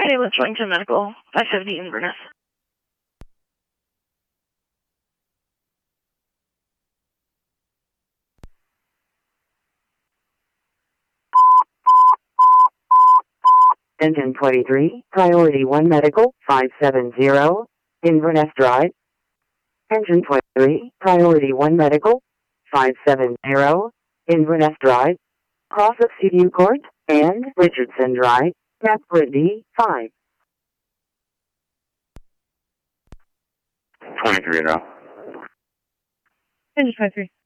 Friday with Wellington Medical, 570 Inverness. Engine 23, Priority 1 Medical, 570, Inverness Drive. Engine 23, Priority 1 Medical, 570, Inverness Drive. Cross of Seaview Court, and Richardson Drive, Map D 5. 23 now. Engine 23.